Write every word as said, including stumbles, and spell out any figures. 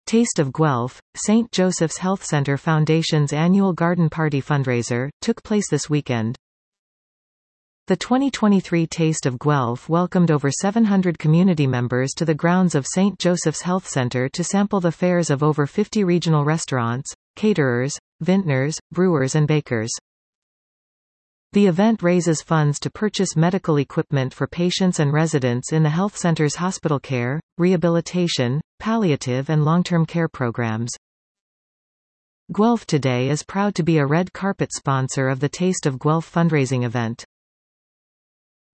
Taste of Guelph, Saint Joseph's Health Centre Foundation's annual garden party fundraiser, took place this weekend. The twenty twenty-three Taste of Guelph welcomed over seven hundred community members to the grounds of Saint Joseph's Health Centre to sample the fares of over fifty regional restaurants, caterers, vintners, brewers and bakers. The event raises funds to purchase medical equipment for patients and residents in the health center's hospital care, rehabilitation, palliative and long-term care programs. Guelph Today is proud to be a red carpet sponsor of the Taste of Guelph fundraising event.